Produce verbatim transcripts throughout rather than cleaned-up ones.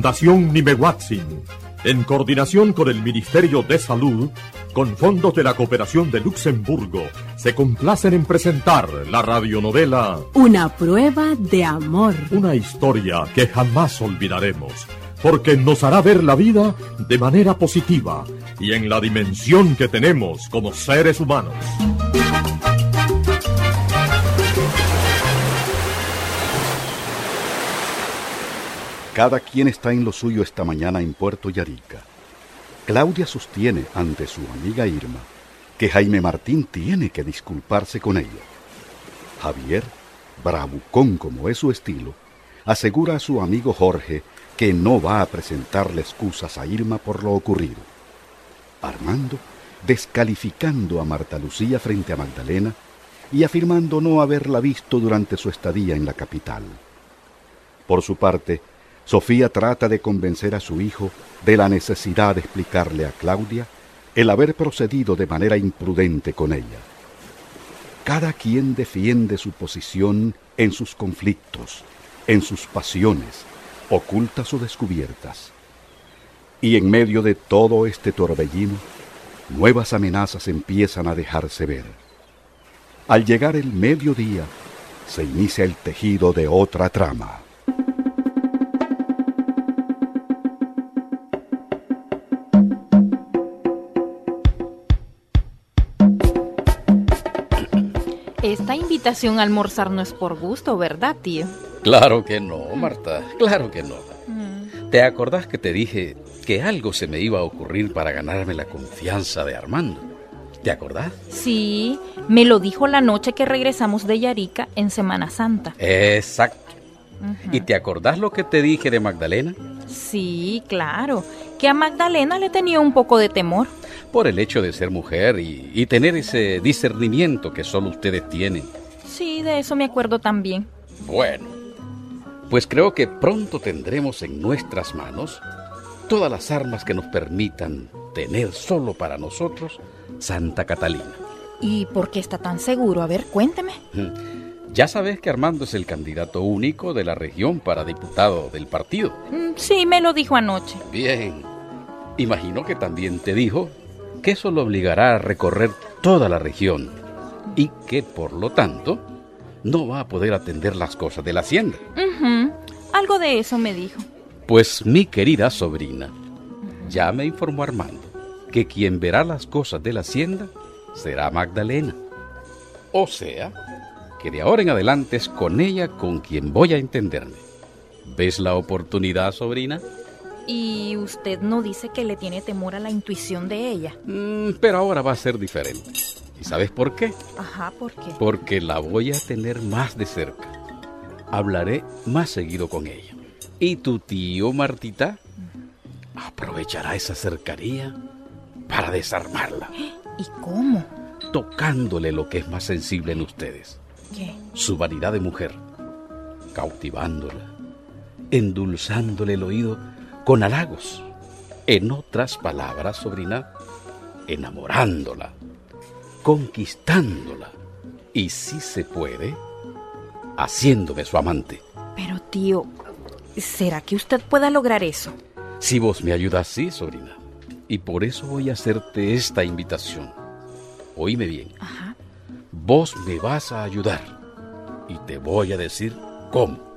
Fundación Nimehuatzin, en coordinación con el Ministerio de Salud, con fondos de la Cooperación de Luxemburgo, se complacen en presentar la radionovela Una prueba de amor. Una historia que jamás olvidaremos, porque nos hará ver la vida de manera positiva y en la dimensión que tenemos como seres humanos. Cada quien está en lo suyo esta mañana en Puerto Yarica. Claudia sostiene ante su amiga Irma que Jaime Martín tiene que disculparse con ella. Javier, bravucón como es su estilo, asegura a su amigo Jorge que no va a presentarle excusas a Irma por lo ocurrido. Armando, descalificando a Marta Lucía frente a Magdalena y afirmando no haberla visto durante su estadía en la capital. Por su parte, Sofía trata de convencer a su hijo de la necesidad de explicarle a Claudia el haber procedido de manera imprudente con ella. Cada quien defiende su posición en sus conflictos, en sus pasiones, ocultas o descubiertas. Y en medio de todo este torbellino, nuevas amenazas empiezan a dejarse ver. Al llegar el mediodía, se inicia el tejido de otra trama. Esta invitación a almorzar no es por gusto, ¿verdad, tío? Claro que no, Marta, claro que no. Mm. ¿Te acordás que te dije que algo se me iba a ocurrir para ganarme la confianza de Armando? ¿Te acordás? Sí, me lo dijo la noche que regresamos de Yarica en Semana Santa. Exacto. Uh-huh. ¿Y te acordás lo que te dije de Magdalena? Sí, claro, que a Magdalena le tenía un poco de temor. Por el hecho de ser mujer y, y tener ese discernimiento que solo ustedes tienen. Sí, de eso me acuerdo también. Bueno, pues creo que pronto tendremos en nuestras manos todas las armas que nos permitan tener solo para nosotros Santa Catalina. ¿Y por qué está tan seguro? A ver, cuénteme. Ya sabes que Armando es el candidato único de la región para diputado del partido. Sí, me lo dijo anoche. Bien. Imagino que también te dijo que eso lo obligará a recorrer toda la región y que, por lo tanto, no va a poder atender las cosas de la hacienda. Uh-huh. Algo de eso me dijo. Pues mi querida sobrina, ya me informó Armando que quien verá las cosas de la hacienda será Magdalena. O sea, que de ahora en adelante es con ella con quien voy a entenderme. ¿Ves la oportunidad, sobrina? ¿Y usted no dice que le tiene temor a la intuición de ella? Mm, pero ahora va a ser diferente. ¿Y sabes por qué? Ajá, ¿por qué? Porque la voy a tener más de cerca. Hablaré más seguido con ella. Y tu tío, Martita, aprovechará esa cercanía para desarmarla. ¿Y cómo? Tocándole lo que es más sensible en ustedes. ¿Qué? Su vanidad de mujer. Cautivándola. Endulzándole el oído con halagos. En otras palabras, sobrina, enamorándola, conquistándola y, si se puede, haciéndome su amante. Pero, tío, ¿será que usted pueda lograr eso? Si vos me ayudas, sí, sobrina. Y por eso voy a hacerte esta invitación. Oíme bien. Ajá. Vos me vas a ayudar y te voy a decir cómo.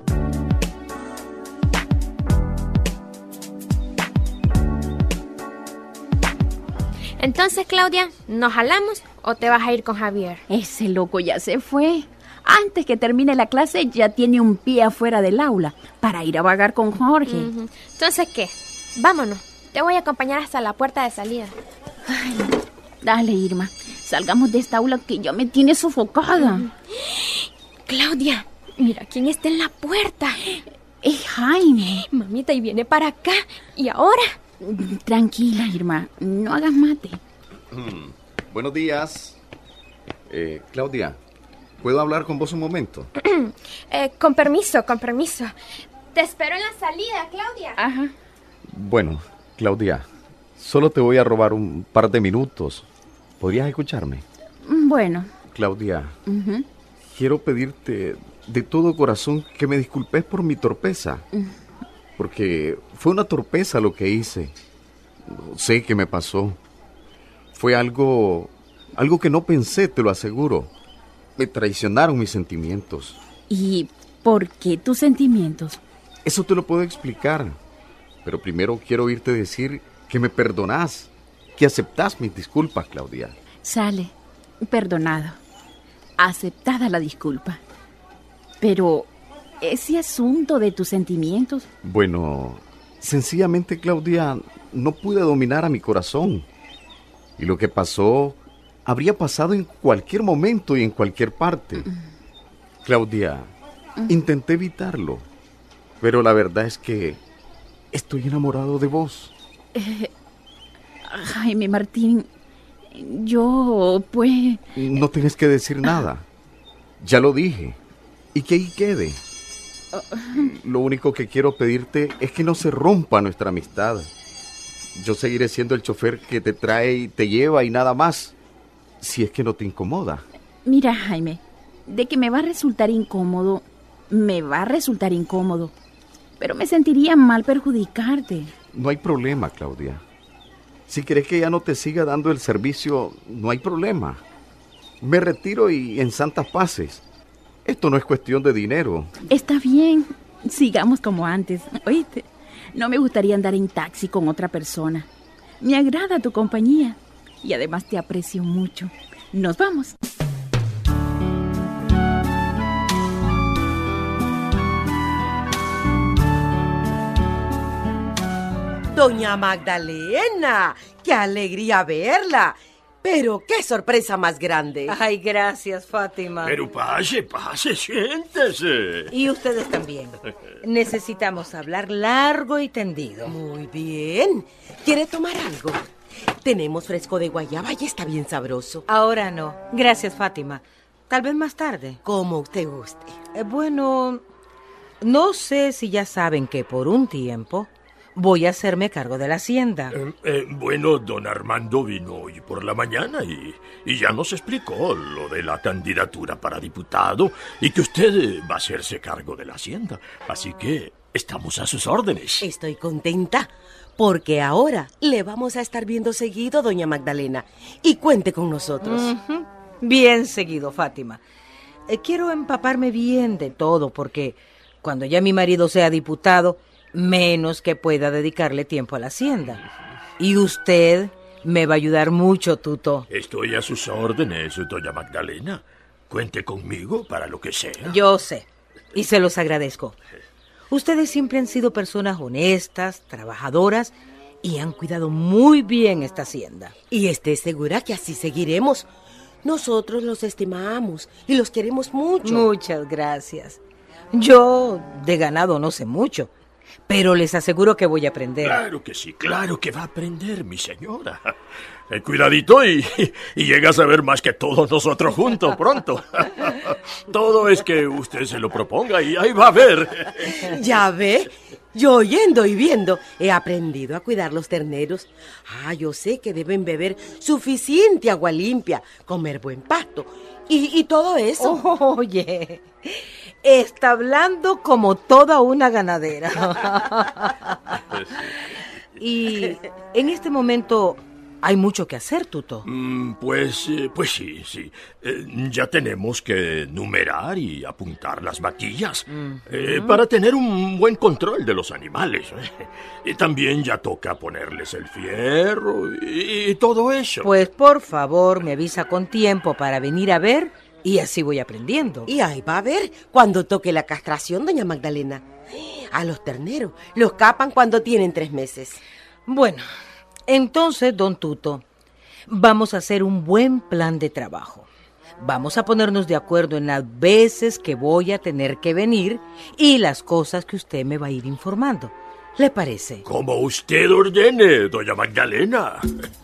Entonces, Claudia, ¿nos jalamos o te vas a ir con Javier? Ese loco ya se fue. Antes que termine la clase ya tiene un pie afuera del aula para ir a vagar con Jorge. Uh-huh. Entonces, ¿qué? Vámonos. Te voy a acompañar hasta la puerta de salida. Ay, dale, Irma. Salgamos de esta aula que ya me tiene sofocada. Uh-huh. Claudia, mira quién está en la puerta. Es Jaime. Mamita, y viene para acá. ¿Y ahora? Tranquila, Irma, no hagas mate. Mm, buenos días. Eh, Claudia, ¿puedo hablar con vos un momento? eh, con permiso, con permiso. Te espero en la salida, Claudia. Ajá. Bueno, Claudia, solo te voy a robar un par de minutos. ¿Podrías escucharme? Bueno. Claudia, uh-huh. quiero pedirte de todo corazón que me disculpes por mi torpeza. porque fue una torpeza lo que hice. No sé qué me pasó. Fue algo, algo que no pensé, te lo aseguro. Me traicionaron mis sentimientos. ¿Y por qué tus sentimientos? Eso te lo puedo explicar. Pero primero quiero oírte decir que me perdonás, que aceptás mis disculpas, Claudia. Sale, perdonado. Aceptada la disculpa. Pero ese asunto de tus sentimientos... Bueno, sencillamente, Claudia, no pude dominar a mi corazón. Y lo que pasó habría pasado en cualquier momento y en cualquier parte. Mm. Claudia, mm. intenté evitarlo, pero la verdad es que estoy enamorado de vos. Eh, Jaime Martín, yo, pues... No tienes que decir nada. Ya lo dije. Y que ahí quede. Lo único que quiero pedirte es que no se rompa nuestra amistad. Yo seguiré siendo el chofer que te trae y te lleva y nada más, si es que no te incomoda. Mira, Jaime, de que me va a resultar incómodo, me va a resultar incómodo. Pero me sentiría mal perjudicarte. No hay problema, Claudia. Si crees que ya no te siga dando el servicio, no hay problema. Me retiro y en santas paces. Esto no es cuestión de dinero. Está bien, sigamos como antes, ¿oíste? No me gustaría andar en taxi con otra persona. Me agrada tu compañía y además te aprecio mucho. Nos vamos. Doña Magdalena, qué alegría verla. Pero qué sorpresa más grande. Ay, gracias, Fátima. Pero pase, pase, siéntese. Y ustedes también. Necesitamos hablar largo y tendido. Muy bien. ¿Quiere tomar algo? Tenemos fresco de guayaba y está bien sabroso. Ahora no. Gracias, Fátima. Tal vez más tarde. Como usted guste. Eh, bueno, no sé si ya saben que por un tiempo voy a hacerme cargo de la hacienda. Eh, eh, bueno, don Armando vino hoy por la mañana y, y ya nos explicó lo de la candidatura para diputado y que usted va a hacerse cargo de la hacienda. Así que estamos a sus órdenes. Estoy contenta porque ahora le vamos a estar viendo seguido, doña Magdalena. Y cuente con nosotros. Uh-huh. Bien seguido, Fátima. Eh, quiero empaparme bien de todo porque cuando ya mi marido sea diputado, menos que pueda dedicarle tiempo a la hacienda. Y usted me va a ayudar mucho, Tuto. Estoy a sus órdenes, doña Magdalena. Cuente conmigo para lo que sea. Yo sé, y se los agradezco. Ustedes siempre han sido personas honestas, trabajadoras, y han cuidado muy bien esta hacienda. Y esté segura que así seguiremos. Nosotros los estimamos y los queremos mucho. Muchas gracias. Yo de ganado no sé mucho, pero les aseguro que voy a aprender. Claro que sí, claro que va a aprender, mi señora. Eh, cuidadito y, y llega a saber más que todos nosotros juntos pronto. Todo es que usted se lo proponga y ahí va a ver. Ya ve, yo oyendo y viendo he aprendido a cuidar los terneros. Ah, yo sé que deben beber suficiente agua limpia, comer buen pasto y, y todo eso. Oh, oye, está hablando como toda una ganadera. Y en este momento hay mucho que hacer, Tuto. Mm, pues, eh, pues sí, sí. Eh, ya tenemos que numerar y apuntar las vaquillas uh-huh. eh, para tener un buen control de los animales. Y también ya toca ponerles el fierro y, y todo eso. Pues por favor, me avisa con tiempo para venir a ver y así voy aprendiendo. Y ahí va a ver cuando toque la castración, doña Magdalena. A los terneros los capan cuando tienen tres meses. Bueno, entonces, don Tuto, vamos a hacer un buen plan de trabajo. Vamos a ponernos de acuerdo en las veces que voy a tener que venir y las cosas que usted me va a ir informando. ¿Le parece? Como usted ordene, doña Magdalena.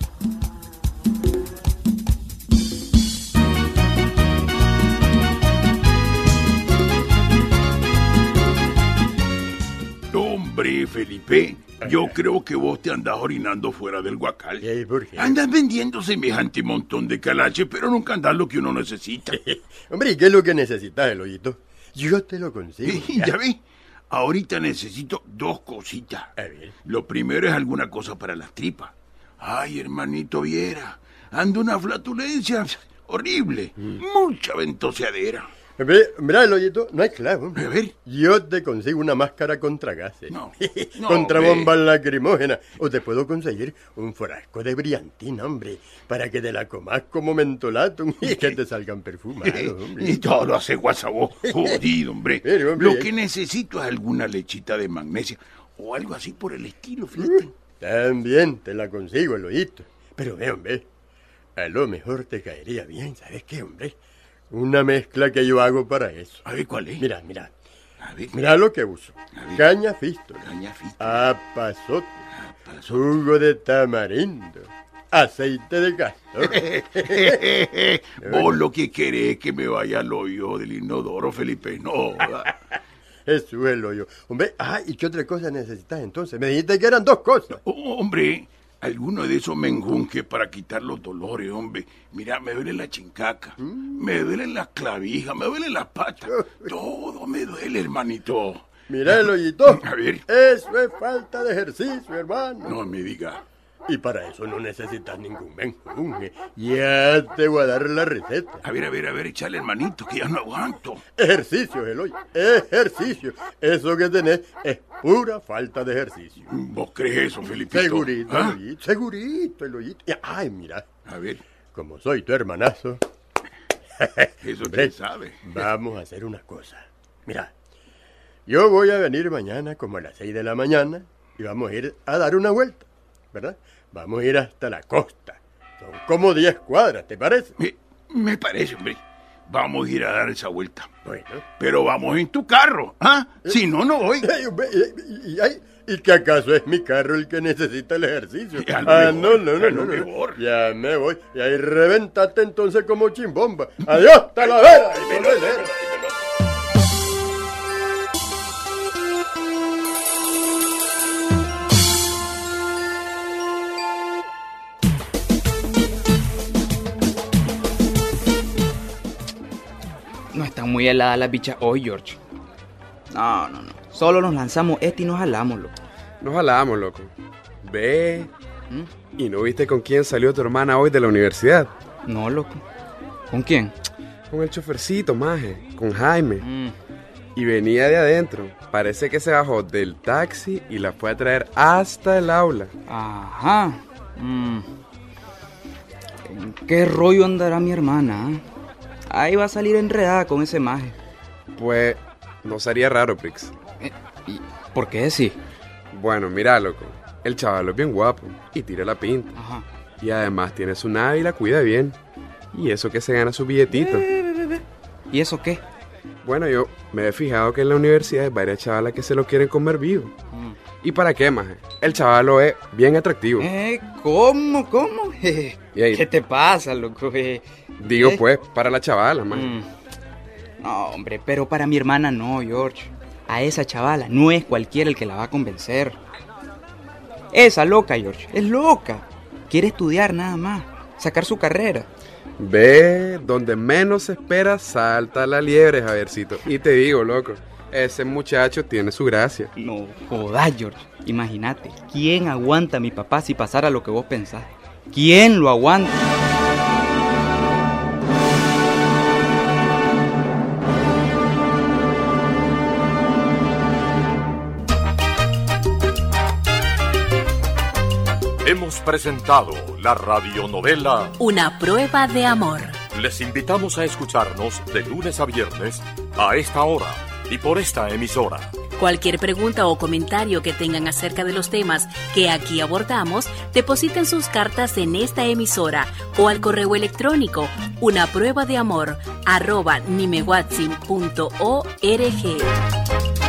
Hombre, Felipe, yo creo que vos te andás orinando fuera del guacal. ¿Por qué? Andas vendiendo semejante montón de calache, pero nunca andas lo que uno necesita. Hombre, ¿y qué es lo que necesitas, Eloyito? Yo te lo consigo. Ya vi. ahorita necesito dos cositas. A ver. Lo primero es alguna cosa para las tripas. Ay, hermanito, viera. Ando una flatulencia horrible. Mm. Mucha ventoseadera. Mira, Eloyito, no hay clavo. A ver. Yo te consigo una máscara contra gases. No. no contra bombas lacrimógenas. O te puedo conseguir un frasco de brillantina, hombre, para que te la comas como mentolato y que te salgan perfumados, hombre. Y todo lo hace guasabó. Jodido, hombre. Pero, hombre. Lo que necesito es alguna lechita de magnesia o algo así por el estilo, fíjate. Uh, también te la consigo, Eloyito. Pero ve, hombre, a lo mejor te caería bien, ¿sabes qué, hombre? Una mezcla que yo hago para eso. A ver, ¿cuál es? Mira, mira. A ver. Mira lo que uso. Caña fístula. Caña fístula. Apazote. Apazote. Jugo de tamarindo. Aceite de castor. Vos lo que querés es que me vaya al hoyo del inodoro, Felipe. No. Eso es el hoyo. Hombre, ah, ¿y qué otra cosa necesitas entonces? Me dijiste que eran dos cosas. Oh, hombre, alguno de esos menjunques para quitar los dolores, hombre. Mira, me duele la chincaca, mm. me duelen las clavijas, me duelen las patas. Todo me duele, hermanito. Mira, el hoyito. A ver. Eso es falta de ejercicio, hermano. No me diga. Y para eso no necesitas ningún menjunje. Ya te voy a dar la receta. A ver, a ver, a ver, échale, hermanito, que ya no aguanto. Ejercicio, Eloy, ejercicio. Eso que tenés es pura falta de ejercicio. ¿Vos crees eso, Felipito? Segurito, ¿Ah? Eloyito, segurito, Eloyito. Ay, mira. A ver. Como soy tu hermanazo. Eso te sabe. Vamos a hacer una cosa. Mira, yo voy a venir mañana como a las seis de la mañana y vamos a ir a dar una vuelta, ¿verdad? Vamos a ir hasta la costa. Son como diez cuadras, ¿te parece? Me, me parece, hombre. Vamos a ir a dar esa vuelta. Bueno. Pero vamos en tu carro, ¿ah? ¿Eh? Si no, no voy. ¿Y, y, y, y que acaso es mi carro el que necesita el ejercicio? Ah, no, no, no, no, no. Ya me voy. Y ahí reventate entonces como chimbomba. Adiós, talavera. No están muy heladas las bichas hoy, George. No, no, no. Solo nos lanzamos este y nos jalamos, loco. Nos jalamos, loco. Ve. ¿Mm? ¿Y no viste con quién salió tu hermana hoy de la universidad? No, loco. ¿Con quién? Con el chofercito, maje. Con Jaime. Mm. Y venía de adentro. Parece que se bajó del taxi y la fue a traer hasta el aula. Ajá. Mm. ¿En qué rollo andará mi hermana? ¿Eh? Ahí va a salir enredada con ese maje. Pues, no sería raro, Prix. Eh, ¿Y por qué sí? Bueno, mira, loco. El chaval es bien guapo y tira la pinta. Ajá. Y además tiene su nave y la cuida bien. Y eso que se gana su billetito. Eh, ¿Y eso qué? Bueno, yo me he fijado que en la universidad hay varias chavalas que se lo quieren comer vivo. Mm. ¿Y para qué, maje? El chaval lo es bien atractivo. Eh, ¿Cómo? ¿Cómo? ¿Qué te pasa, loco? Eh, Digo, ¿Eh? pues, para la chavala, maje. Mm. No, hombre, pero para mi hermana no, George. A esa chavala no es cualquiera el que la va a convencer. Esa loca, George, es loca. Quiere estudiar nada más, sacar su carrera. Ve, donde menos se espera, salta la liebre, Javiercito. Y te digo, loco, ese muchacho tiene su gracia. No jodas, George. Imagínate, ¿quién aguanta a mi papá si pasara lo que vos pensás? ¿Quién lo aguanta? Hemos presentado la radionovela Una prueba de amor. Les invitamos a escucharnos de lunes a viernes a esta hora y por esta emisora. Cualquier pregunta o comentario que tengan acerca de los temas que aquí abordamos, depositen sus cartas en esta emisora o al correo electrónico una prueba de amor arroba nimewatsin punto org.